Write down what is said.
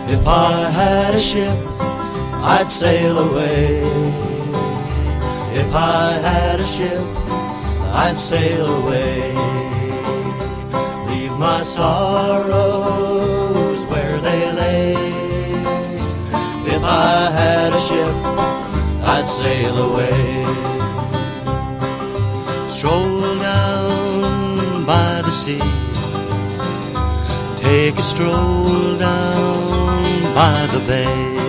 If I had a ship, I'd sail away. If I had a ship, I'd sail away. Leave my sorrows where they lay. If I had a ship, I'd sail away. Stroll down by the sea, take a stroll down by the bay.